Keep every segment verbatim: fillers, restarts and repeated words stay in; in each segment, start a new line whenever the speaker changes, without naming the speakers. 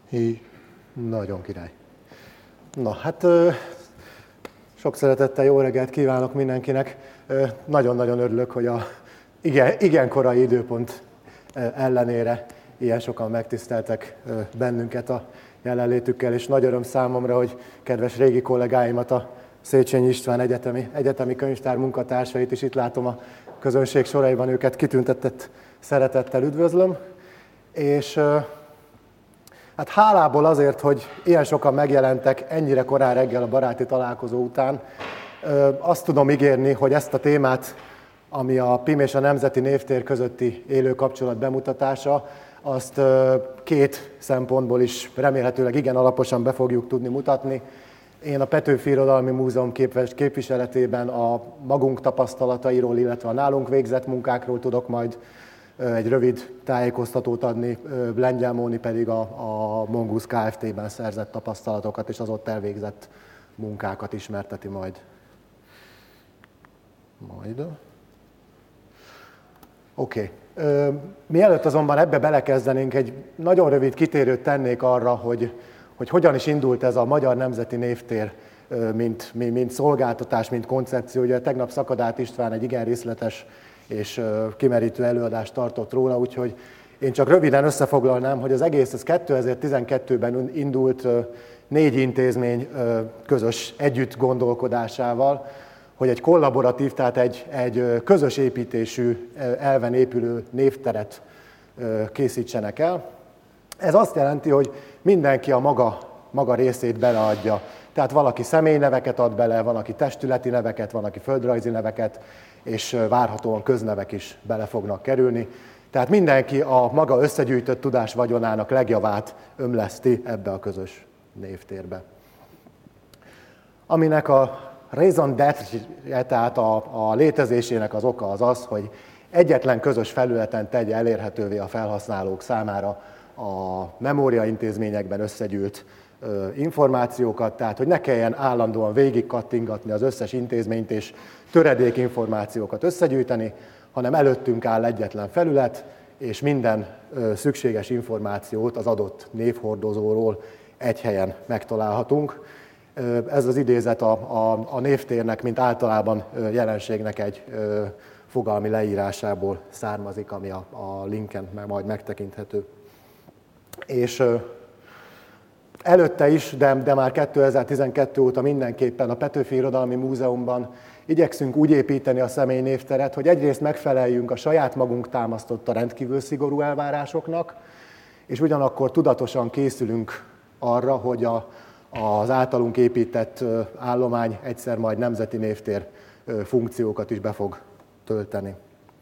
Hí, nagyon király. Na, hát sok szeretettel jó reggelt kívánok mindenkinek. Nagyon-nagyon örülök, hogy a igen, igen korai időpont ellenére ilyen sokan megtiszteltek bennünket a jelenlétükkel, és nagy öröm számomra, hogy kedves régi kollégáimat, a Széchenyi István egyetemi, egyetemi könyvtár munkatársait is itt látom a közönség soraiban, őket kitüntetett szeretettel üdvözlöm. És hát hálából azért, hogy ilyen sokan megjelentek ennyire korán reggel a baráti találkozó után, azt tudom ígérni, hogy ezt a témát, ami a pé i em és a Nemzeti Névtér közötti élő kapcsolat bemutatása, azt két szempontból is remélhetőleg igen alaposan be fogjuk tudni mutatni. Én a Petőfi Irodalmi Múzeum képviseletében a magunk tapasztalatairól, illetve a nálunk végzett munkákról tudok majd egy rövid tájékoztatót adni, Lengyel Móni pedig a, a Mongoose Kft-ben szerzett tapasztalatokat és az ott elvégzett munkákat ismerteti majd. Majd. Oké. Okay. Mielőtt azonban ebbe belekezdenénk, egy nagyon rövid kitérőt tennék arra, hogy, hogy hogyan is indult ez a Magyar Nemzeti Névtér, mint, mint szolgáltatás, mint koncepció. Ugye tegnap Szakadát István egy igen részletes és kimerítő előadást tartott róla, úgyhogy én csak röviden összefoglalnám, hogy az egész ez kétezer-tizenkettőben indult négy intézmény közös együtt gondolkodásával, hogy egy kollaboratív, tehát egy, egy közös építésű, elven épülő névteret készítsenek el. Ez azt jelenti, hogy mindenki a maga, maga részét beleadja. Tehát valaki személyneveket ad bele, van, aki testületi neveket, van, aki földrajzi neveket, és várhatóan köznevek is bele fognak kerülni. Tehát mindenki a maga összegyűjtött tudás vagyonának legjavát ömleszti ebbe a közös névtérbe. Aminek a raison d'être, tehát a, a létezésének az oka az az, hogy egyetlen közös felületen tegye elérhetővé a felhasználók számára a memóriaintézményekben összegyűlt ö, információkat, tehát hogy ne kelljen állandóan végig kattingatni az összes intézményt és töredék információkat összegyűjteni, hanem előttünk áll egyetlen felület, és minden ö, szükséges információt az adott névhordozóról egy helyen megtalálhatunk. Ez az idézet a, a, a névtérnek, mint általában jelenségnek egy ö, fogalmi leírásából származik, ami a, a linken majd megtekinthető. És ö, előtte is, de, de már kétezer-tizenkettő óta mindenképpen a Petőfi Irodalmi Múzeumban igyekszünk úgy építeni a személynévteret, hogy egyrészt megfeleljünk a saját magunk támasztotta rendkívül szigorú elvárásoknak, és ugyanakkor tudatosan készülünk arra, hogy a az általunk épített állomány egyszer majd nemzeti névtér funkciókat is be fog tölteni.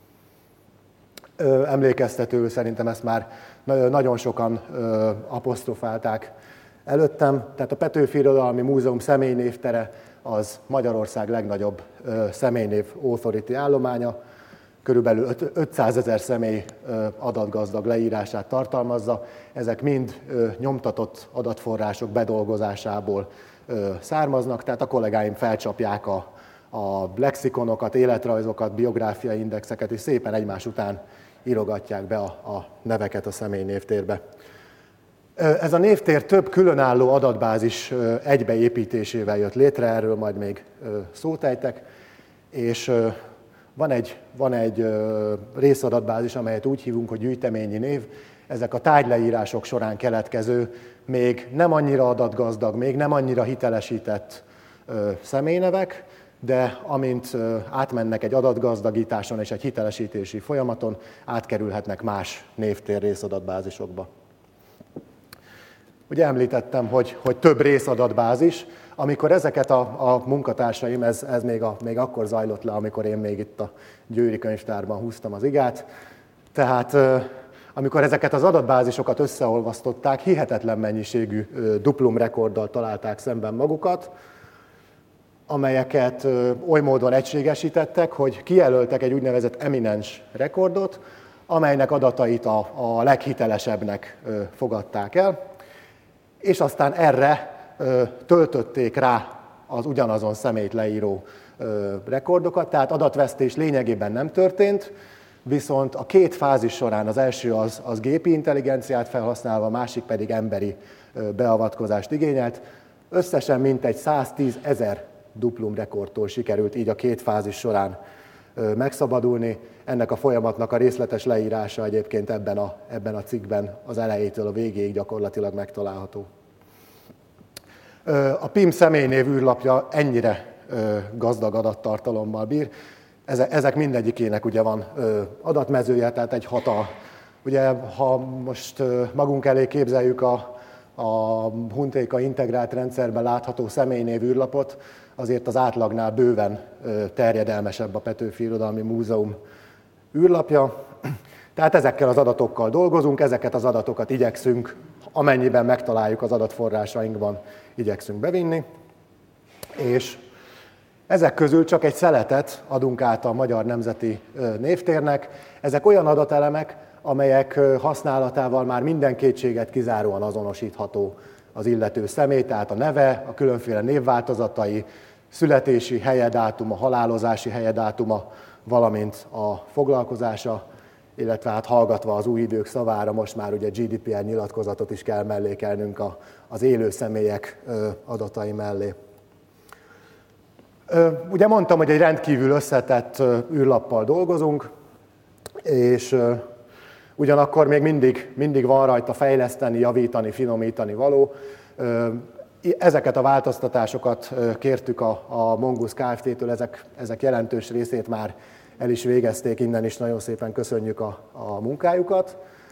Emlékeztetőül szerintem ezt már nagyon sokan apostrofálták előttem. Tehát a Petőfi Irodalmi Múzeum személynévtere az Magyarország legnagyobb személynév authority állománya. Körülbelül ötszázezer személy adatgazdag leírását tartalmazza. Ezek mind nyomtatott adatforrások bedolgozásából származnak, tehát a kollégáim felcsapják a, a lexikonokat, életrajzokat, biográfiai indexeket, és szépen egymás után írogatják be a, a neveket a személynévtérbe. Ez a névtér több különálló adatbázis egybeépítésével jött létre, erről majd még szót ejtek, és Van egy, van egy ö, részadatbázis, amelyet úgy hívunk, hogy gyűjteményi név. Ezek a tárgyleírások során keletkező, még nem annyira adatgazdag, még nem annyira hitelesített ö, személynevek, de amint ö, átmennek egy adatgazdagításon és egy hitelesítési folyamaton, átkerülhetnek más névtér részadatbázisokba. Ugye említettem, hogy, hogy több részadatbázis. Amikor ezeket a, a munkatársaim, ez, ez még, a, még akkor zajlott le, amikor én még itt a Győri Könyvtárban húztam az igát. Tehát amikor ezeket az adatbázisokat összeolvasztották, hihetetlen mennyiségű duplum rekorddal találták szemben magukat, amelyeket oly módon egységesítettek, hogy kijelöltek egy úgynevezett eminens rekordot, amelynek adatait a, a leghitelesebbnek fogadták el, és aztán erre töltötték rá az ugyanazon személyt leíró rekordokat, tehát adatvesztés lényegében nem történt, viszont a két fázis során az első az, az gépi intelligenciát felhasználva, a másik pedig emberi beavatkozást igényelt. Összesen mintegy száztízezer duplum rekordtól sikerült így a két fázis során megszabadulni. Ennek a folyamatnak a részletes leírása egyébként ebben a, ebben a cikkben az elejétől a végéig gyakorlatilag megtalálható. A pé i em személynév űrlapja ennyire gazdag adattartalommal bír. Ezek mindegyikének ugye van adatmezője, tehát egy hatal. Ugye, ha most magunk elé képzeljük a, a Huntéka integrált rendszerben látható személynév űrlapot, azért az átlagnál bőven terjedelmesebb a Petőfi Irodalmi Múzeum űrlapja. Tehát ezekkel az adatokkal dolgozunk, ezeket az adatokat igyekszünk, amennyiben megtaláljuk az adatforrásainkban, igyekszünk bevinni. És ezek közül csak egy szeletet adunk át a Magyar Nemzeti Névtérnek. Ezek olyan adatelemek, amelyek használatával már minden kétséget kizáróan azonosítható az illető személy, tehát a neve, a különféle névváltozatai, születési helye, dátuma, halálozási helye, dátuma, valamint a foglalkozása, illetve hát hallgatva az új idők szavára, most már ugye gé dé pé er nyilatkozatot is kell mellékelnünk az élő személyek adatai mellé. Ugye mondtam, hogy egy rendkívül összetett űrlappal dolgozunk, és ugyanakkor még mindig, mindig van rajta fejleszteni, javítani, finomítani való. Ezeket a változtatásokat kértük a, a Mongoose Kft-től, ezek, ezek jelentős részét már el is végezték, innen is nagyon szépen köszönjük a, a munkájukat.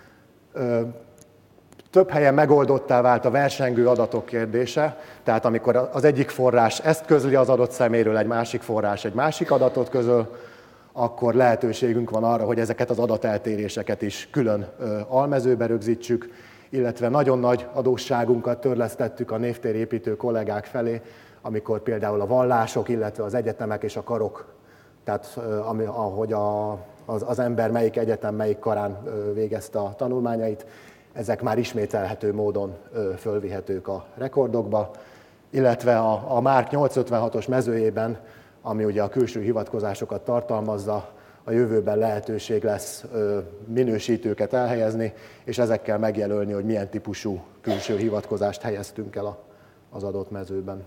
Több helyen megoldottá vált a versengő adatok kérdése, tehát amikor az egyik forrás ezt közli az adott személyről, egy másik forrás egy másik adatot közöl, akkor lehetőségünk van arra, hogy ezeket az adateltéréseket is külön almezőbe rögzítsük, illetve nagyon nagy adósságunkat törlesztettük a névtérépítő kollégák felé, amikor például a vallások, illetve az egyetemek és a karok, tehát ami, ahogy a, az, az ember melyik egyetem, melyik karán végezte a tanulmányait, ezek már ismételhető módon fölvihetők a rekordokba, illetve a, a Márk nyolcszázötvenhatos mezőjében, ami ugye a külső hivatkozásokat tartalmazza, a jövőben lehetőség lesz minősítőket elhelyezni, és ezekkel megjelölni, hogy milyen típusú külső hivatkozást helyeztünk el az adott mezőben.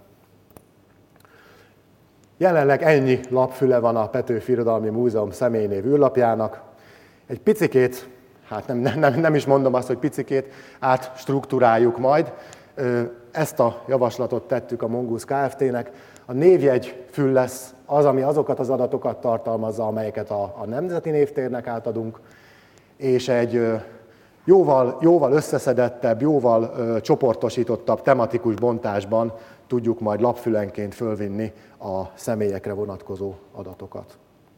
Jelenleg ennyi lapfüle van a Petőfi Irodalmi Múzeum személynév űrlapjának. Egy picikét, hát nem, nem, nem is mondom azt, hogy picikét, átstruktúráljuk majd. Ezt a javaslatot tettük a Mongoose Kft-nek. A névjegy fül lesz az, ami azokat az adatokat tartalmazza, amelyeket a, a Nemzeti Névtérnek átadunk, és egy jóval, jóval összeszedettebb, jóval ö, csoportosítottabb tematikus bontásban tudjuk majd lapfülenként fölvinni a személyekre vonatkozó adatokat.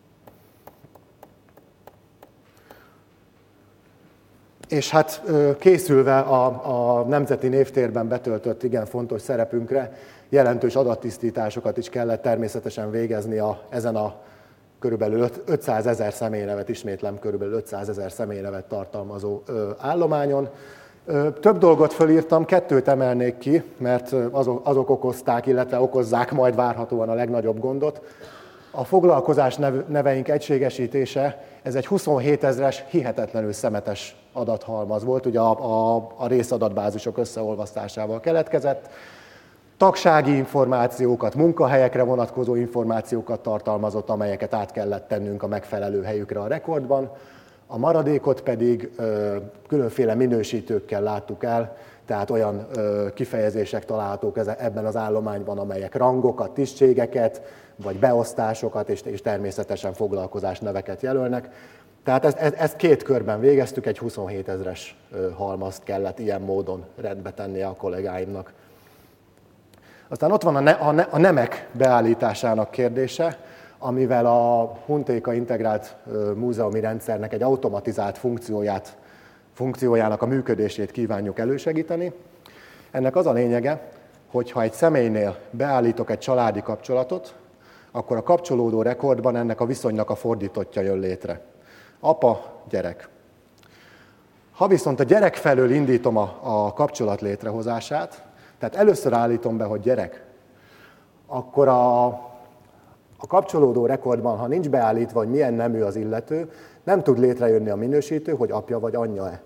És hát készülve a, a Nemzeti Névtérben betöltött igen fontos szerepünkre, jelentős adattisztításokat is kellett természetesen végezni a, ezen a körülbelül ötszázezer személynevet, ismétlem, körülbelül ötszázezer személynevet tartalmazó ö, állományon. Ö, több dolgot fölírtam, kettőt emelnék ki, mert azok, azok okozták, illetve okozzák majd várhatóan a legnagyobb gondot. A foglalkozás neveink egységesítése, ez egy huszonhétezres, hihetetlenül szemetes adathalmaz volt, ugye a, a, a részadatbázisok összeolvasztásával keletkezett. Tagsági információkat, munkahelyekre vonatkozó információkat tartalmazott, amelyeket át kellett tennünk a megfelelő helyükre a rekordban. A maradékot pedig ö, különféle minősítőkkel láttuk el, tehát olyan ö, kifejezések találhatók ebben az állományban, amelyek rangokat, tisztségeket, vagy beosztásokat, és, és természetesen foglalkozás neveket jelölnek. Tehát ezt, ezt két körben végeztük, egy huszonhétezres halmazt kellett ilyen módon rendbe tennie a kollégáimnak. Aztán ott van a, ne, a, ne, a nemek beállításának kérdése, amivel a Huntéka integrált múzeumi rendszernek egy automatizált funkcióját, funkciójának a működését kívánjuk elősegíteni. Ennek az a lényege, hogy ha egy személynél beállítok egy családi kapcsolatot, akkor a kapcsolódó rekordban ennek a viszonynak a fordítottja jön létre. Apa, gyerek. Ha viszont a gyerek felől indítom a, a kapcsolat létrehozását, tehát először állítom be, hogy gyerek, akkor a, A kapcsolódó rekordban, ha nincs beállítva, hogy milyen nemű az illető, nem tud létrejönni a minősítő, hogy apja vagy anyja-e.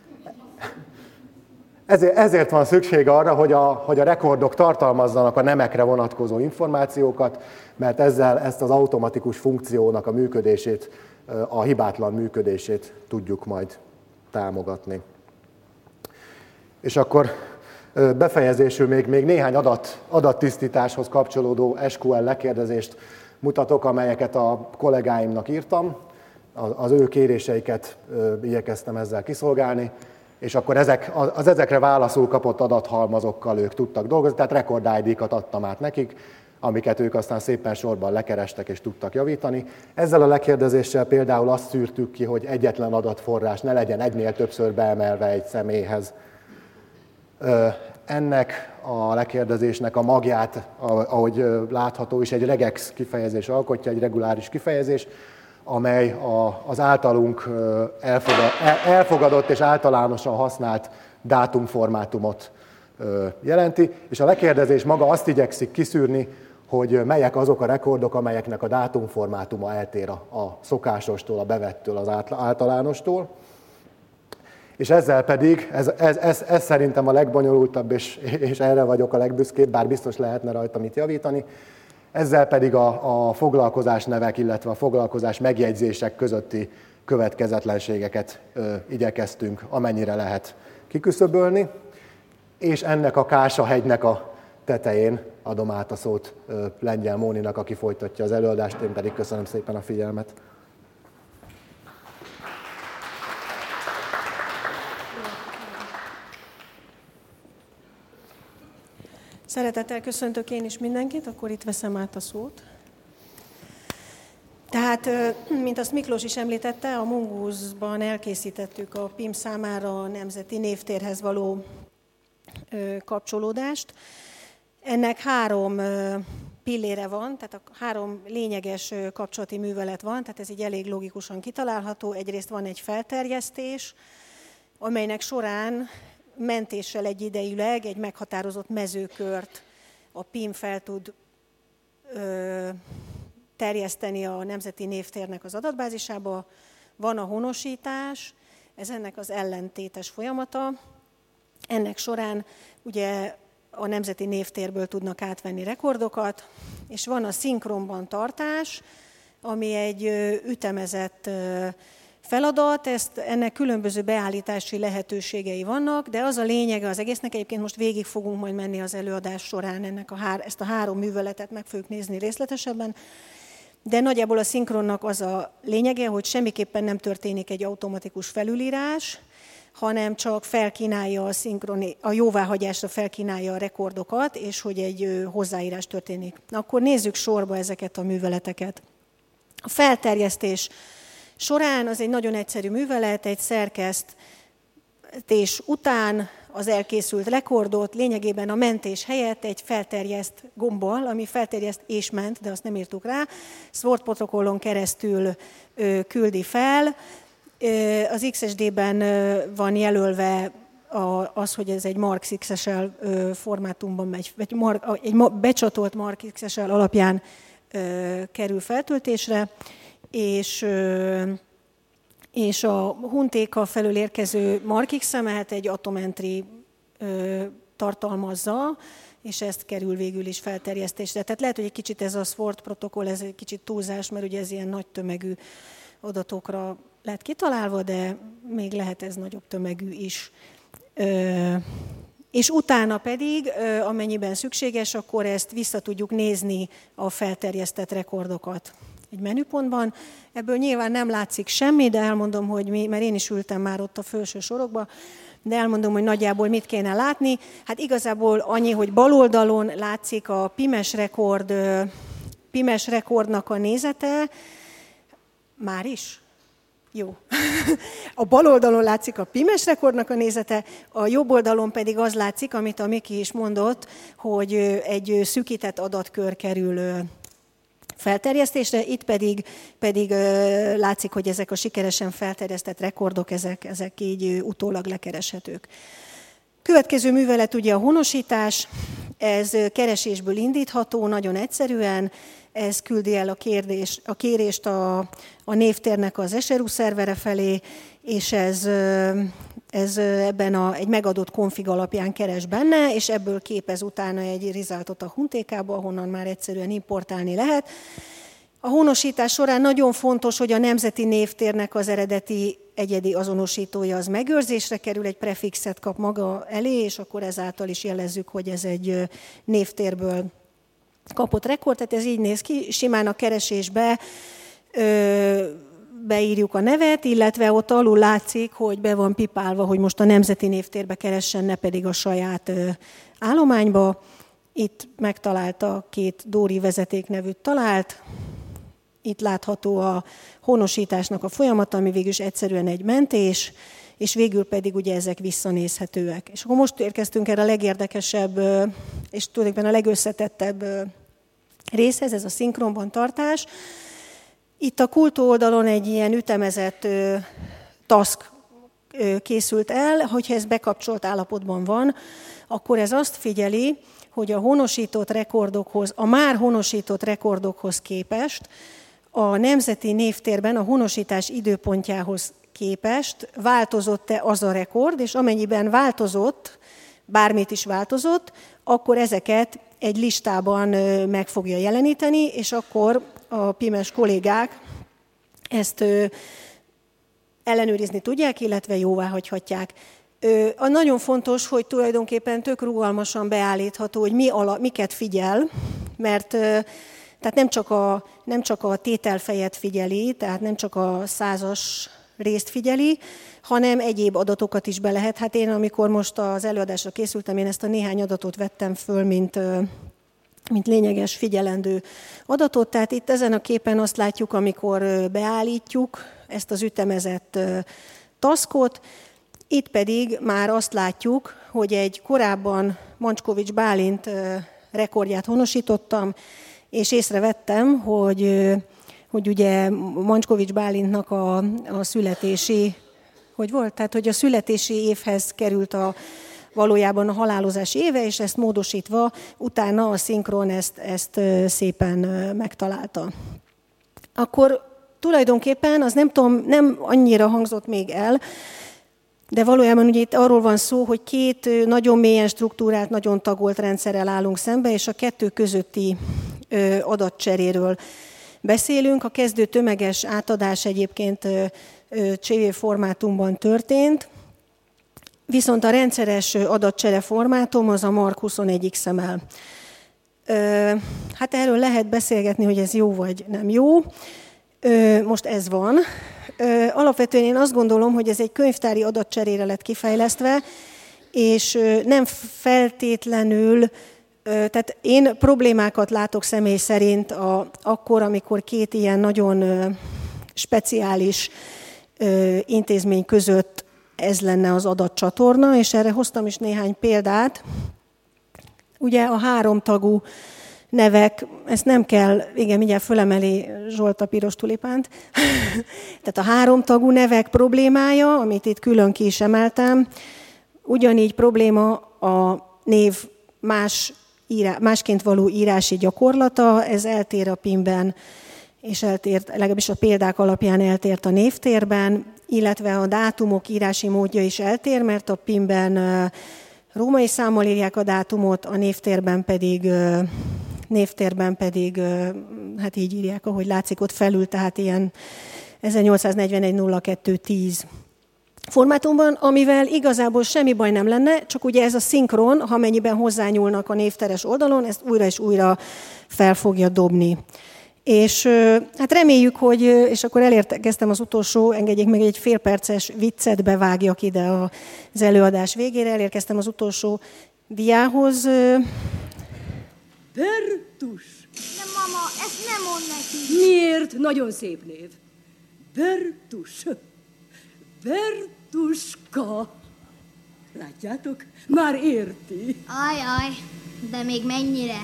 Ezért, ezért van szükség arra, hogy a, hogy a rekordok tartalmazzanak a nemekre vonatkozó információkat, mert ezzel ezt az automatikus funkciónak a működését, a hibátlan működését tudjuk majd támogatni. És akkor befejezésül még, még néhány adat, adattisztításhoz kapcsolódó es kú el lekérdezést mutatok, amelyeket a kollégáimnak írtam. Az ő kéréseiket igyekeztem ezzel kiszolgálni, és akkor ezek, az ezekre válaszul kapott adathalmazokkal ők tudtak dolgozni, tehát rekord I D-kat adtam át nekik, amiket ők aztán szépen sorban lekerestek és tudtak javítani. Ezzel a lekérdezéssel például azt szűrtük ki, hogy egyetlen adatforrás ne legyen egynél többször beemelve egy személyhez. Ennek a lekérdezésnek a magját, ahogy látható is, egy regex kifejezés alkotja, egy reguláris kifejezés, amely az általunk elfogadott és általánosan használt dátumformátumot jelenti, és a lekérdezés maga azt igyekszik kiszűrni, hogy melyek azok a rekordok, amelyeknek a dátumformátuma eltér a szokásostól, a bevettől, az általánostól. És ezzel pedig, ez, ez, ez, ez szerintem a legbonyolultabb, és, és erre vagyok a legbüszkébb, bár biztos lehetne rajta mit javítani, ezzel pedig a, a foglalkozás nevek, illetve a foglalkozás megjegyzések közötti következetlenségeket ö, igyekeztünk amennyire lehet kiküszöbölni, és ennek a Kásahegynek a tetején adom át a szót ö, Lengyel Móninak, aki folytatja az előadást, én pedig köszönöm szépen a figyelmet.
Szeretettel köszöntök én is mindenkit, akkor itt veszem át a szót. Tehát, mint azt Miklós is említette, a Mongoose-ban elkészítettük a pé i em számára a nemzeti névtérhez való kapcsolódást. Ennek három pillére van, tehát a három lényeges kapcsolati művelet van, tehát ez így elég logikusan kitalálható. Egyrészt van egy felterjesztés, amelynek során mentéssel egyidejűleg egy meghatározott mezőkört a pé i em fel tud ö, terjeszteni a nemzeti névtérnek az adatbázisába. Van a honosítás, ez ennek az ellentétes folyamata. Ennek során ugye a nemzeti névtérből tudnak átvenni rekordokat, és van a szinkronban tartás, ami egy ütemezett feladat, ezt, ennek különböző beállítási lehetőségei vannak, de az a lényege az egésznek, egyébként most végig fogunk majd menni az előadás során, ennek a hár, ezt a három műveletet meg fogjuk nézni részletesebben, de nagyjából a szinkronnak az a lényege, hogy semmiképpen nem történik egy automatikus felülírás, hanem csak felkínálja a, szinkroni, a jóváhagyásra felkínálja a rekordokat, és hogy egy hozzáírás történik. Na, akkor nézzük sorba ezeket a műveleteket. A felterjesztés során az egy nagyon egyszerű művelet, egy szerkesztés után az elkészült rekordot lényegében a mentés helyett egy felterjeszt gombbal, ami felterjeszt és ment, de azt nem írtuk rá, SWORD protokollon keresztül ö, küldi fel. Ö, az iksz es dé-ben van jelölve a, az, hogy ez egy marks iksz es el formátumban megy, vagy mar, egy becsatolt marks iksz es el alapján ö, kerül feltöltésre, és, és a huntéka felől érkező markix-emet egy atomentry tartalmazza, és ezt kerül végül is felterjesztésre. Tehát lehet, hogy egy kicsit ez a SWORD protokoll, ez egy kicsit túlzás, mert ugye ez ilyen nagy tömegű adatokra lett kitalálva, de még lehet ez nagyobb tömegű is. És utána pedig, amennyiben szükséges, akkor ezt vissza tudjuk nézni a felterjesztett rekordokat egy menüpontban. Ebből nyilván nem látszik semmi, de elmondom, hogy mi, mert én is ültem már ott a felső sorokba, de elmondom, hogy nagyjából mit kéne látni. Hát igazából annyi, hogy bal oldalon látszik a pé i em-es rekord, pé i em-es rekordnak a nézete. Már is? Jó. A bal oldalon látszik a pé i em-es rekordnak a nézete, a jobb oldalon pedig az látszik, amit a Miki is mondott, hogy egy szűkített adatkör kerül felterjesztésre, itt pedig, pedig látszik, hogy ezek a sikeresen felterjesztett rekordok, ezek, ezek így utólag lekereshetők. Következő művelet ugye a honosítás, Ez keresésből indítható, nagyon egyszerűen. Ez küldi el a, kérdés, a kérést a, a névtérnek az es er u szervere felé, és ez, ez ebben a, egy megadott konfig alapján keres benne, és ebből képez utána egy resultot a huntékába, ahonnan már egyszerűen importálni lehet. A honosítás során nagyon fontos, hogy a nemzeti névtérnek az eredeti egyedi azonosítója az megőrzésre kerül, egy prefixet kap maga elé, és akkor ezáltal is jelezzük, hogy ez egy névtérből kapott rekord. Tehát ez így néz ki, simán a keresésbe ö, beírjuk a nevet, illetve ott alul látszik, hogy be van pipálva, hogy most a nemzeti névtérbe keressen, ne pedig a saját ö, állományba. Itt megtalálta két Dóri vezetéknevűt talált. Itt látható a honosításnak a folyamata, ami végül is egyszerűen egy mentés, és végül pedig ugye ezek visszanézhetőek. És akkor most érkeztünk erre a legérdekesebb, és tulajdonképpen a legösszetettebb részhez, ez a szinkronban tartás. Itt a Kultó oldalon egy ilyen ütemezett task készült el, hogyha ez bekapcsolt állapotban van, akkor ez azt figyeli, hogy a honosított rekordokhoz, a már honosított rekordokhoz képest a nemzeti névtérben a honosítás időpontjához képest változott-e az a rekord, és amennyiben változott, bármit is változott, akkor ezeket egy listában meg fogja jeleníteni, és akkor a pimes kollégák ezt ellenőrizni tudják, illetve jóvá hagyhatják. A nagyon fontos, hogy tulajdonképpen tök rugalmasan beállítható, hogy mi ala, miket figyel, mert tehát nem csak, a, nem csak a tételfejet figyeli, tehát nem csak a százas részt figyeli, hanem egyéb adatokat is be lehet. Hát én, amikor most az előadásra készültem, én ezt a néhány adatot vettem föl, mint, mint lényeges, figyelendő adatot. Tehát itt ezen a képen azt látjuk, amikor beállítjuk ezt az ütemezett taskot, itt pedig már azt látjuk, hogy egy korábban Mancskovics Bálint rekordját honosítottam, és észrevettem, hogy, hogy ugye Mancskovics Bálintnak a, a születési, hogy volt? Tehát, hogy a születési évhez került a, valójában a halálozási éve, és ezt módosítva utána a szinkron ezt, ezt szépen megtalálta. Akkor tulajdonképpen, az nem tudom, nem annyira hangzott még el, de valójában ugye itt arról van szó, hogy két nagyon mélyen struktúrált, nagyon tagolt rendszerrel állunk szembe, és a kettő közötti adatcseréről beszélünk. A kezdő tömeges átadás egyébként cé vé formátumban történt, viszont a rendszeres adatcsere formátum az a Mark huszonegy iksz em el. Hát erről lehet beszélgetni, hogy ez jó vagy nem jó. Most ez van. Alapvetően én azt gondolom, hogy ez egy könyvtári adatcserére lett kifejlesztve, és nem feltétlenül, tehát én problémákat látok személy szerint a, akkor, amikor két ilyen nagyon speciális intézmény között ez lenne az adatcsatorna, és erre hoztam is néhány példát. Ugye a háromtagú nevek, ezt nem kell, igen, mindjárt fölemeli Zsolt a piros tulipánt. Tehát a háromtagú nevek problémája, amit itt külön ki is emeltem, ugyanígy probléma a név más, írá, másként való írási gyakorlata, ez eltér a pimben, és eltért, legalábbis a példák alapján eltért a névtérben, illetve a dátumok írási módja is eltér, mert a pimben római számmal írják a dátumot, a névtérben pedig névtérben pedig, hát így írják, ahogy látszik ott felül, tehát ilyen ezernyolcszáznegyvenegy nulla kettő tíz formátumban, amivel igazából semmi baj nem lenne, csak ugye ez a szinkron, ha mennyiben hozzányúlnak a névteres oldalon, ezt újra és újra fel fogja dobni. És hát reméljük, hogy, és akkor elérkeztem az utolsó, engedjék meg egy félperces viccet bevágjak ide az előadás végére, elérkeztem az utolsó diához.
Bertus!
De mama, ezt nem mond neki.
Miért? Nagyon szép név. Bertus. Bertuska. Látjátok? Már érti.
Ajaj, de még mennyire?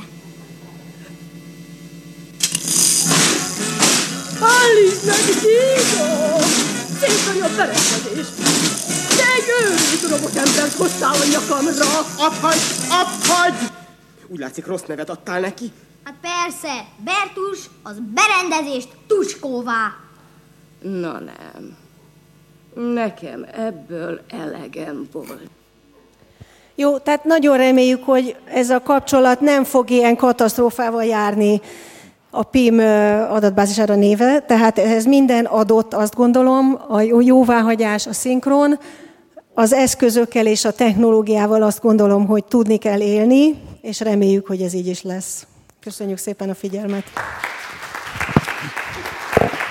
Állítsd meg, Géza! Szép nagy a berendezés. De egy őrült robotembert hoztál a nyakamra.
Abhagy! Abhagy! Úgy látszik, rossz nevet adtál neki.
Hát persze, Bertus az berendezést tuskóvá.
Na nem. Nekem ebből elegem volt.
Jó, tehát nagyon reméljük, hogy ez a kapcsolat nem fog ilyen katasztrófával járni a pé i em adatbázisára néve, tehát ez minden adott, azt gondolom, a jóváhagyás, a szinkron, az eszközökkel és a technológiával azt gondolom, hogy tudni kell élni, és reméljük, hogy ez így is lesz. Köszönjük szépen a figyelmet!